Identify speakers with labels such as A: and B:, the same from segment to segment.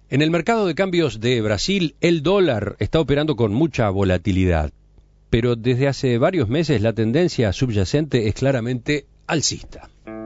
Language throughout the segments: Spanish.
A: En el mercado de cambios de Brasil, el dólar está operando con mucha volatilidad, pero desde hace varios meses la tendencia subyacente es claramente alcista.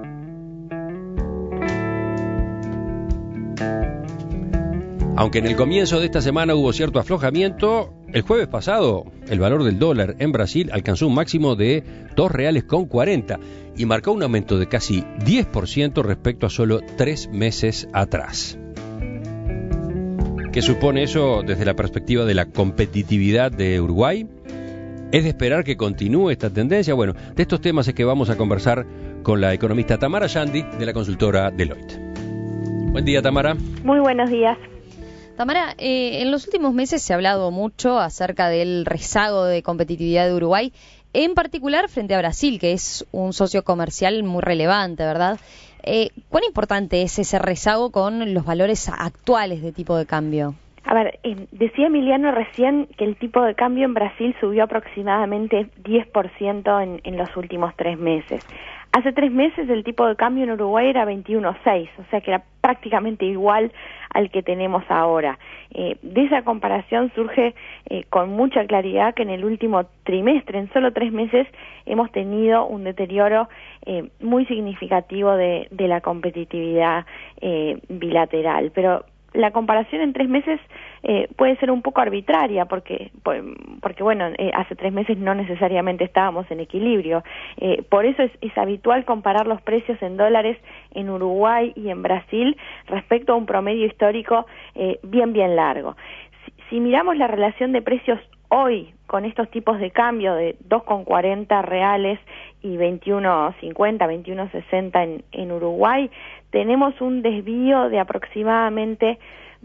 A: Aunque en el comienzo de esta semana hubo cierto aflojamiento, el jueves pasado el valor del dólar en Brasil alcanzó un máximo de R$2,40 y marcó un aumento de casi 10% respecto a solo 3 meses atrás. ¿Qué supone eso desde la perspectiva de la competitividad de Uruguay? ¿Es de esperar que continúe esta tendencia? Bueno, de estos temas es que vamos a conversar con la economista Tamara Yandi de la consultora Deloitte. Buen día, Tamara.
B: Muy buenos días.
C: Tamara, en los últimos meses se ha hablado mucho acerca del rezago de competitividad de Uruguay, en particular frente a Brasil, que es un socio comercial muy relevante, ¿verdad? ¿Cuán importante es ese rezago con los valores actuales de tipo de cambio?
B: A ver, decía Emiliano recién que el tipo de cambio en Brasil subió aproximadamente 10% en los últimos 3 meses. Hace 3 meses el tipo de cambio en Uruguay era 21.6, o sea que era prácticamente igual al que tenemos ahora. De esa comparación surge con mucha claridad que en el último trimestre, en solo 3 meses, hemos tenido un deterioro muy significativo de la competitividad bilateral. Pero la comparación en 3 meses puede ser un poco arbitraria porque bueno, hace 3 meses no necesariamente estábamos en equilibrio. Por eso es habitual comparar los precios en dólares en Uruguay y en Brasil respecto a un promedio histórico bien largo. Si miramos la relación de precios hoy con estos tipos de cambio de 2,40 reales y 21.50, 21.60 en Uruguay, tenemos un desvío de aproximadamente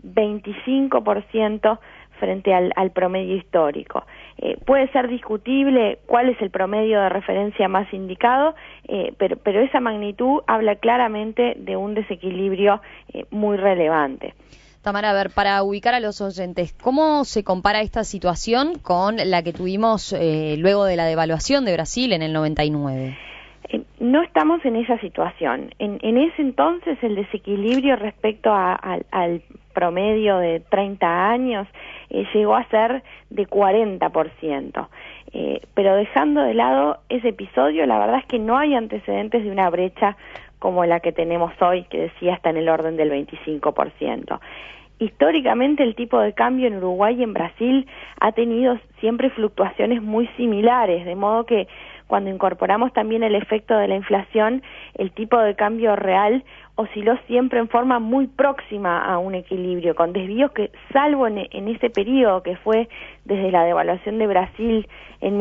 B: 25% frente al promedio histórico. Puede ser discutible cuál es el promedio de referencia más indicado, pero esa magnitud habla claramente de un desequilibrio muy relevante.
C: Tamara, a ver, para ubicar a los oyentes, ¿cómo se compara esta situación con la que tuvimos luego de la devaluación de Brasil en el 99?
B: No estamos en esa situación. En ese entonces el desequilibrio respecto al promedio de 30 años llegó a ser de 40%. Pero dejando de lado ese episodio, la verdad es que no hay antecedentes de una brecha como la que tenemos hoy, que decía está en el orden del 25%. Históricamente el tipo de cambio en Uruguay y en Brasil ha tenido siempre fluctuaciones muy similares, de modo que cuando incorporamos también el efecto de la inflación, el tipo de cambio real osciló siempre en forma muy próxima a un equilibrio, con desvíos que, salvo en ese periodo que fue desde la devaluación de Brasil en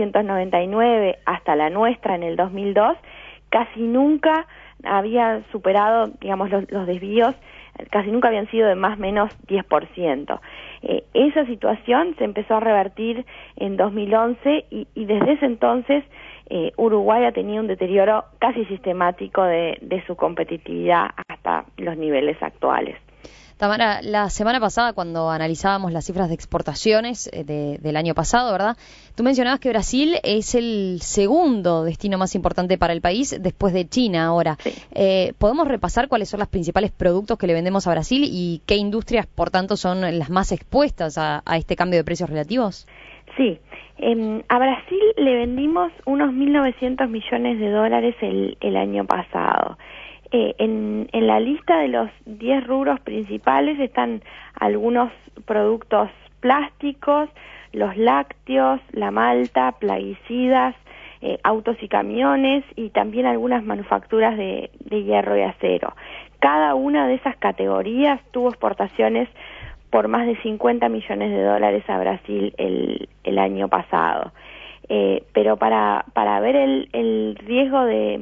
B: 1999 hasta la nuestra en el 2002, casi nunca había superado, digamos, los desvíos, casi nunca habían sido de más o menos 10%. Esa situación se empezó a revertir en 2011 y desde ese entonces Uruguay ha tenido un deterioro casi sistemático de su competitividad hasta los niveles actuales.
C: Tamara, la semana pasada cuando analizábamos las cifras de exportaciones del año pasado, ¿verdad? Tú mencionabas que Brasil es el segundo destino más importante para el país después de China ahora.
B: Sí.
C: ¿Podemos repasar cuáles son los principales productos que le vendemos a Brasil y qué industrias, por tanto, son las más expuestas a este cambio de precios relativos?
B: Sí. A Brasil le vendimos unos 1.900 millones de dólares el año pasado. En la lista de los 10 rubros principales están algunos productos plásticos, los lácteos, la malta, plaguicidas, autos y camiones y también algunas manufacturas de hierro y acero. Cada una de esas categorías tuvo exportaciones por más de 50 millones de dólares a Brasil el año pasado. Pero para ver el riesgo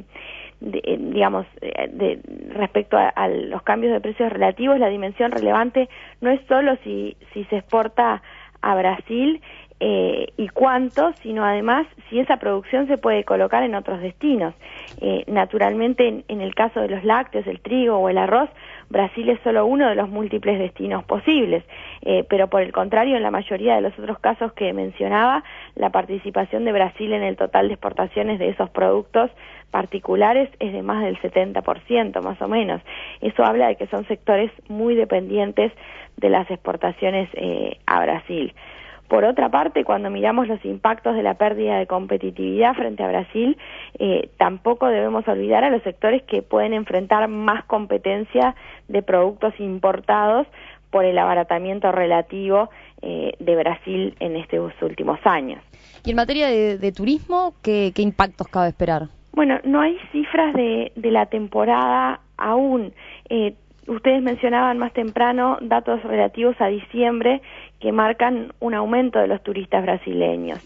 B: respecto a los cambios de precios relativos, la dimensión relevante no es solo si se exporta a Brasil, y cuánto, sino además si esa producción se puede colocar en otros destinos. Naturalmente, en el caso de los lácteos, el trigo o el arroz, Brasil es solo uno de los múltiples destinos posibles, pero por el contrario, en la mayoría de los otros casos que mencionaba, la participación de Brasil en el total de exportaciones de esos productos particulares es de más del 70%, más o menos. Eso habla de que son sectores muy dependientes de las exportaciones a Brasil. Por otra parte, cuando miramos los impactos de la pérdida de competitividad frente a Brasil, tampoco debemos olvidar a los sectores que pueden enfrentar más competencia de productos importados por el abaratamiento relativo de Brasil en estos últimos años.
C: Y en materia de turismo, ¿qué impactos cabe esperar?
B: Bueno, no hay cifras de la temporada aún. Ustedes mencionaban más temprano datos relativos a diciembre que marcan un aumento de los turistas brasileños.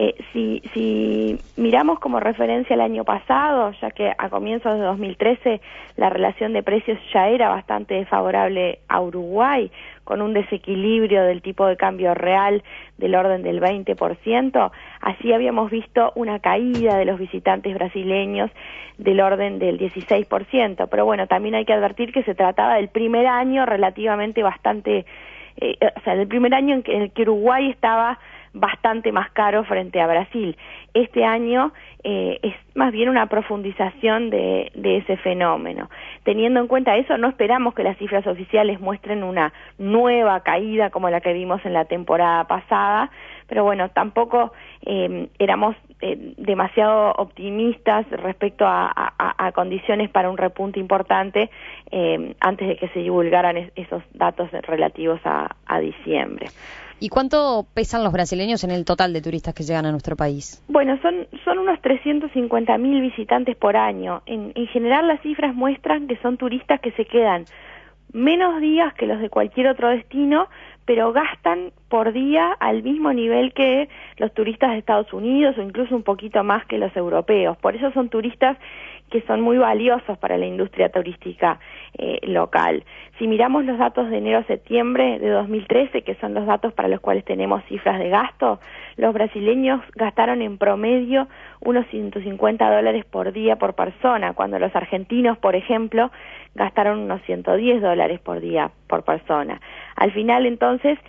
B: Si miramos como referencia el año pasado, ya que a comienzos de 2013 la relación de precios ya era bastante desfavorable a Uruguay, con un desequilibrio del tipo de cambio real del orden del 20%, así habíamos visto una caída de los visitantes brasileños del orden del 16%, pero bueno, también hay que advertir que se trataba del primer año relativamente bastante, del primer año en el que Uruguay estaba bastante más caro frente a Brasil. Este año es más bien una profundización de ese fenómeno. Teniendo en cuenta eso, no esperamos que las cifras oficiales muestren una nueva caída como la que vimos en la temporada pasada, pero bueno, tampoco éramos demasiado optimistas respecto a condiciones para un repunte importante antes de que se divulgaran esos datos relativos a diciembre.
C: ¿Y cuánto pesan los brasileños en el total de turistas que llegan a nuestro país?
B: Bueno, son unos 350.000 visitantes por año. En general las cifras muestran que son turistas que se quedan menos días que los de cualquier otro destino, pero gastan por día al mismo nivel que los turistas de Estados Unidos o incluso un poquito más que los europeos. Por eso son turistas que son muy valiosos para la industria turística local. Si miramos los datos de enero-septiembre de 2013, que son los datos para los cuales tenemos cifras de gasto, los brasileños gastaron en promedio unos $150 por día por persona, cuando los argentinos, por ejemplo, gastaron unos $110 por día por persona. Al final, entonces,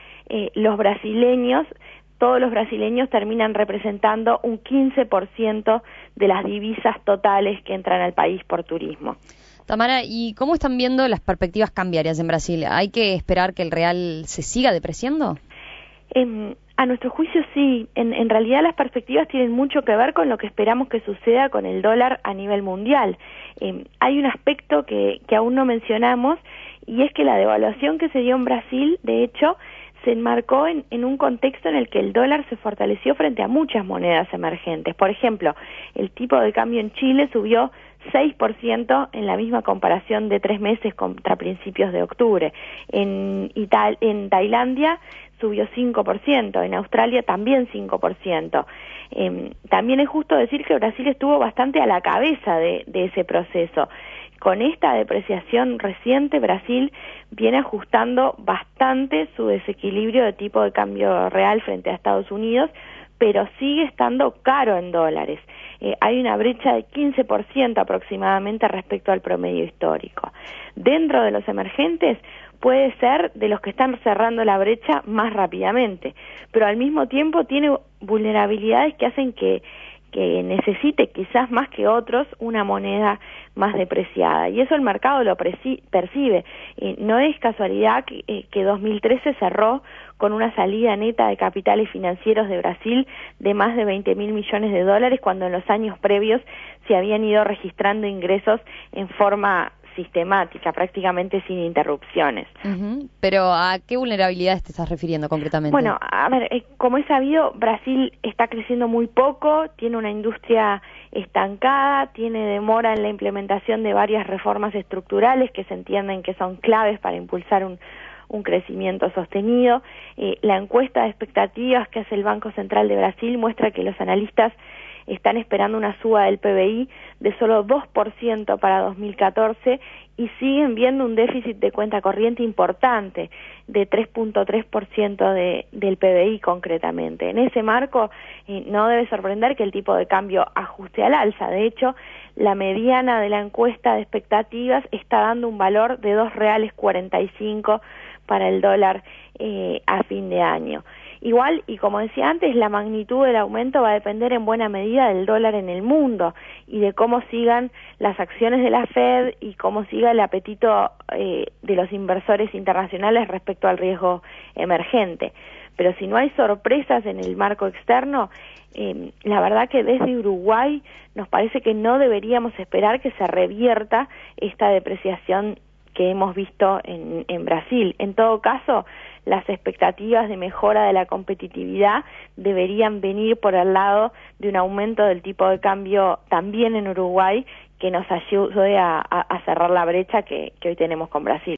B: todos los brasileños terminan representando un 15% de las divisas totales que entran al país por turismo.
C: Tamara, ¿y cómo están viendo las perspectivas cambiarias en Brasil? ¿Hay que esperar que el real se siga depreciando?
B: A nuestro juicio sí. En realidad las perspectivas tienen mucho que ver con lo que esperamos que suceda con el dólar a nivel mundial. Hay un aspecto que aún no mencionamos, y es que la devaluación que se dio en Brasil, de hecho, se enmarcó en un contexto en el que el dólar se fortaleció frente a muchas monedas emergentes. Por ejemplo, el tipo de cambio en Chile subió 6% en la misma comparación de 3 meses contra principios de octubre. En Tailandia subió 5%, en Australia también 5%. También es justo decir que Brasil estuvo bastante a la cabeza de ese proceso. Con esta depreciación reciente, Brasil viene ajustando bastante su desequilibrio de tipo de cambio real frente a Estados Unidos, pero sigue estando caro en dólares. Hay una brecha de 15% aproximadamente respecto al promedio histórico. Dentro de los emergentes, puede ser de los que están cerrando la brecha más rápidamente, pero al mismo tiempo tiene vulnerabilidades que hacen que necesite quizás más que otros una moneda más depreciada, y eso el mercado lo percibe. No es casualidad que 2013 cerró con una salida neta de capitales financieros de Brasil de más de 20.000 millones de dólares, cuando en los años previos se habían ido registrando ingresos en forma sistemática, prácticamente sin interrupciones.
C: Pero ¿a qué vulnerabilidades te estás refiriendo concretamente?
B: Bueno, a ver, como es sabido, Brasil está creciendo muy poco, tiene una industria estancada, tiene demora en la implementación de varias reformas estructurales que se entienden que son claves para impulsar un crecimiento sostenido. La encuesta de expectativas que hace el Banco Central de Brasil muestra que los analistas están esperando una suba del PBI de solo 2% para 2014 y siguen viendo un déficit de cuenta corriente importante de 3.3% del PBI concretamente. En ese marco no debe sorprender que el tipo de cambio ajuste al alza. De hecho, la mediana de la encuesta de expectativas está dando un valor de $2.45 para el dólar a fin de año. Igual, y como decía antes, la magnitud del aumento va a depender en buena medida del dólar en el mundo y de cómo sigan las acciones de la Fed y cómo siga el apetito de los inversores internacionales respecto al riesgo emergente. Pero si no hay sorpresas en el marco externo, la verdad que desde Uruguay nos parece que no deberíamos esperar que se revierta esta depreciación que hemos visto en Brasil. En todo caso, las expectativas de mejora de la competitividad deberían venir por el lado de un aumento del tipo de cambio también en Uruguay que nos ayude a cerrar la brecha que hoy tenemos con Brasil.